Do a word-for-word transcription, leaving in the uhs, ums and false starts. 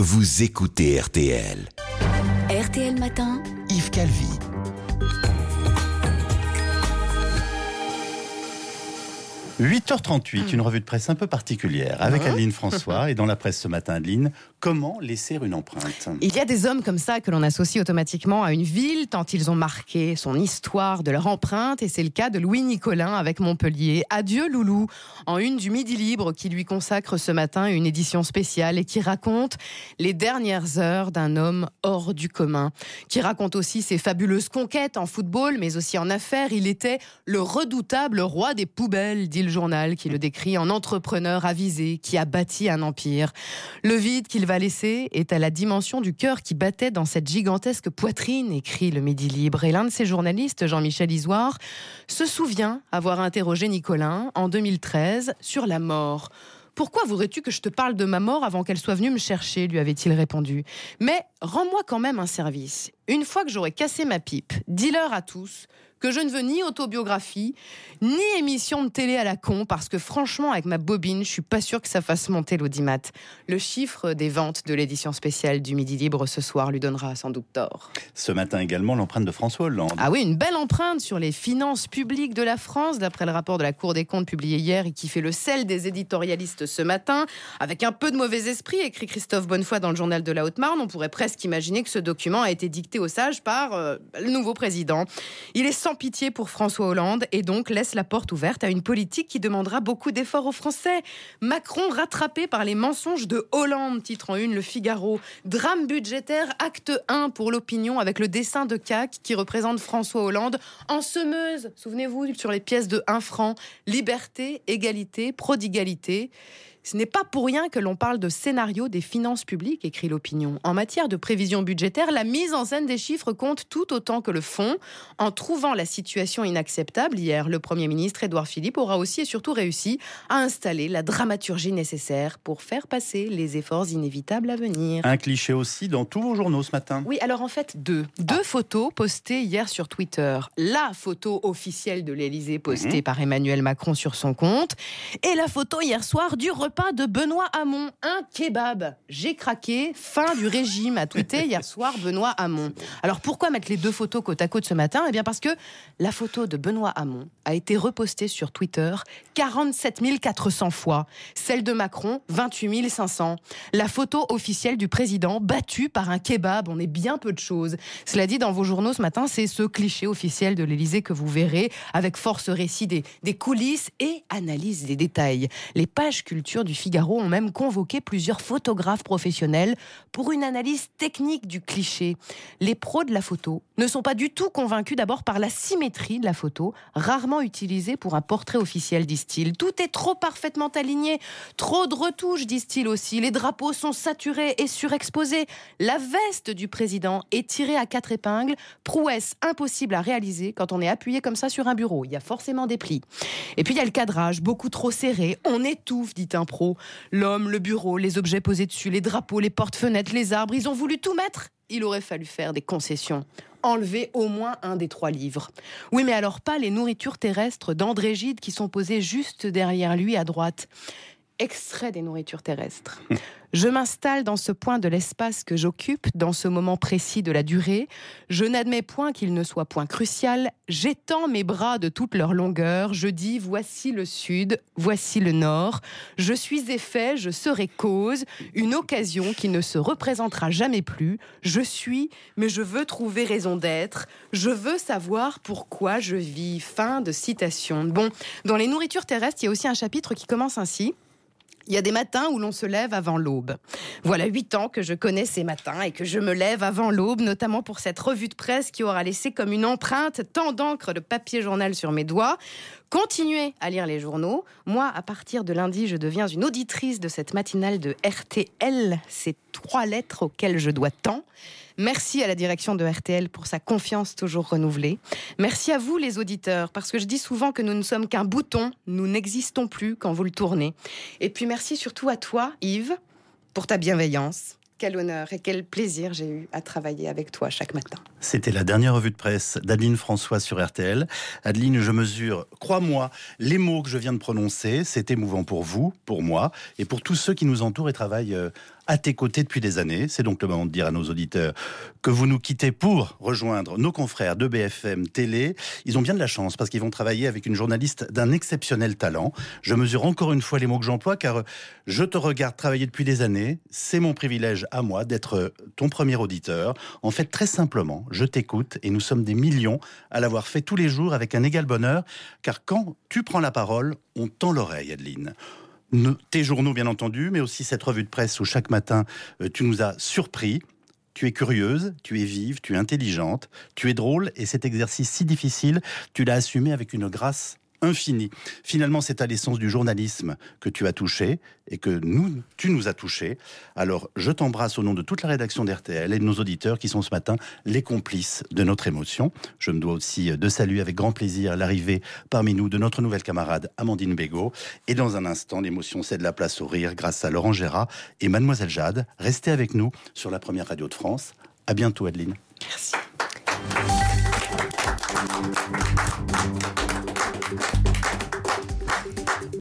vous écoutez R T L. R T L Matin, Yves Calvi. huit heures trente-huit, une revue de presse un peu particulière avec Mmh. Adeline François. Et dans la presse ce matin, Adeline, comment laisser une empreinte ? Il y a des hommes comme ça que l'on associe automatiquement à une ville tant ils ont marqué son histoire de leur empreinte, et c'est le cas de Louis Nicolin avec Montpellier. Adieu Loulou, en une du Midi Libre qui lui consacre ce matin une édition spéciale et qui raconte les dernières heures d'un homme hors du commun, qui raconte aussi ses fabuleuses conquêtes en football mais aussi en affaires. Il était le redoutable roi des poubelles, dit le journal qui le décrit en entrepreneur avisé qui a bâti un empire. Le vide qu'il va laisser est à la dimension du cœur qui battait dans cette gigantesque poitrine, écrit le Midi Libre. Et l'un de ses journalistes, Jean-Michel Isoire, se souvient avoir interrogé Nicolin en deux mille treize sur la mort. « Pourquoi voudrais-tu que je te parle de ma mort avant qu'elle soit venue me chercher ?» lui avait-il répondu. « Mais rends-moi quand même un service. Une fois que j'aurai cassé ma pipe, dis-leur à tous que je ne veux ni autobiographie, ni émission de télé à la con, parce que franchement, avec ma bobine, je suis pas sûre que ça fasse monter l'audimat. » Le chiffre des ventes de l'édition spéciale du Midi Libre ce soir lui donnera sans doute tort. Ce matin également, l'empreinte de François Hollande. Ah oui, une belle empreinte sur les finances publiques de la France, d'après le rapport de la Cour des comptes publié hier et qui fait le sel des éditorialistes ce matin. Avec un peu de mauvais esprit, écrit Christophe Bonnefoy dans le journal de la Haute-Marne, on pourrait presque imaginer que ce document a été dicté aux sages par euh, le nouveau président. Il est sans pitié pour François Hollande et donc laisse la porte ouverte à une politique qui demandera beaucoup d'efforts aux Français. Macron rattrapé par les mensonges de Hollande, titre en une Le Figaro. Drame budgétaire, acte un pour l'opinion avec le dessin de C A C qui représente François Hollande en semeuse. Souvenez-vous, sur les pièces de un franc. Liberté, égalité, prodigalité. Ce n'est pas pour rien que l'on parle de scénario des finances publiques, écrit l'opinion. En matière de prévision budgétaire, la mise en scène des chiffres compte tout autant que le fond. En trouvant la situation inacceptable, hier, le Premier ministre Édouard Philippe aura aussi et surtout réussi à installer la dramaturgie nécessaire pour faire passer les efforts inévitables à venir. Un cliché aussi dans tous vos journaux ce matin. Oui, alors en fait, deux. Deux photos postées hier sur Twitter. La photo officielle de l'Élysée postée mmh. par Emmanuel Macron sur son compte. Et la photo hier soir du repas de Benoît Hamon, un kebab. J'ai craqué, fin du régime, a tweeté hier soir Benoît Hamon. Alors pourquoi mettre les deux photos côte à côte ce matin ? Eh bien parce que la photo de Benoît Hamon a été repostée sur Twitter quarante-sept mille quatre cents fois. Celle de Macron, vingt-huit mille cinq cents. La photo officielle du président battue par un kebab, on est bien peu de choses. Cela dit, dans vos journaux ce matin, c'est ce cliché officiel de l'Élysée que vous verrez, avec force récit des, des coulisses et analyse des détails. Les pages culture du Figaro ont même convoqué plusieurs photographes professionnels pour une analyse technique du cliché. Les pros de la photo ne sont pas du tout convaincus d'abord par la symétrie de la photo, rarement utilisée pour un portrait officiel, disent-ils. Tout est trop parfaitement aligné, trop de retouches, disent-ils aussi. Les drapeaux sont saturés et surexposés. La veste du président est tirée à quatre épingles, prouesse impossible à réaliser quand on est appuyé comme ça sur un bureau. Il y a forcément des plis. Et puis il y a le cadrage, beaucoup trop serré. On étouffe, dit un pro. L'homme, le bureau, les objets posés dessus, les drapeaux, les portes-fenêtres, les arbres, ils ont voulu tout mettre. Il aurait fallu faire des concessions. Enlever au moins un des trois livres. Oui, mais alors pas les nourritures terrestres d'André Gide qui sont posées juste derrière lui à droite. Extrait des nourritures terrestres. Je m'installe dans ce point de l'espace que j'occupe, dans ce moment précis de la durée. Je n'admets point qu'il ne soit point crucial. J'étends mes bras de toute leur longueur. Je dis, voici le sud, voici le nord. Je suis effet, je serai cause. Une occasion qui ne se représentera jamais plus. Je suis, mais je veux trouver raison d'être. Je veux savoir pourquoi je vis. Fin de citation. Bon, dans les nourritures terrestres, il y a aussi un chapitre qui commence ainsi. Il y a des matins où l'on se lève avant l'aube. Voilà huit ans que je connais ces matins et que je me lève avant l'aube, notamment pour cette revue de presse qui aura laissé comme une empreinte tant d'encre de papier journal sur mes doigts. Continuez à lire les journaux. Moi, à partir de lundi, je deviens une auditrice de cette matinale de R T L. Ces trois lettres auxquelles je dois tant. Merci à la direction de R T L pour sa confiance toujours renouvelée. Merci à vous les auditeurs, parce que je dis souvent que nous ne sommes qu'un bouton, nous n'existons plus quand vous le tournez. Et puis merci surtout à toi, Yves, pour ta bienveillance. Quel honneur et quel plaisir j'ai eu à travailler avec toi chaque matin. C'était la dernière revue de presse d'Adeline François sur R T L. Adeline, je mesure, crois-moi, les mots que je viens de prononcer. C'est émouvant pour vous, pour moi et pour tous ceux qui nous entourent et travaillent à tes côtés depuis des années. C'est donc le moment de dire à nos auditeurs que vous nous quittez pour rejoindre nos confrères de B F M Télé. Ils ont bien de la chance parce qu'ils vont travailler avec une journaliste d'un exceptionnel talent. Je mesure encore une fois les mots que j'emploie car je te regarde travailler depuis des années. C'est mon privilège à moi d'être ton premier auditeur. En fait, très simplement, je t'écoute et nous sommes des millions à l'avoir fait tous les jours avec un égal bonheur car quand tu prends la parole, on tend l'oreille, Adeline. Tes journaux, bien entendu, mais aussi cette revue de presse où chaque matin, euh, tu nous as surpris. Tu es curieuse, tu es vive, tu es intelligente, tu es drôle, et cet exercice si difficile, tu l'as assumé avec une grâce infinie. Finalement, c'est à l'essence du journalisme que tu as touché, et que nous, tu nous as touchés. Alors, je t'embrasse au nom de toute la rédaction d'R T L et de nos auditeurs qui sont ce matin les complices de notre émotion. Je me dois aussi de saluer avec grand plaisir l'arrivée parmi nous de notre nouvelle camarade Amandine Bégaud. Et dans un instant, l'émotion cède la place au rire grâce à Laurent Gérard et Mademoiselle Jade. Restez avec nous sur la première radio de France. À bientôt, Adeline. Merci.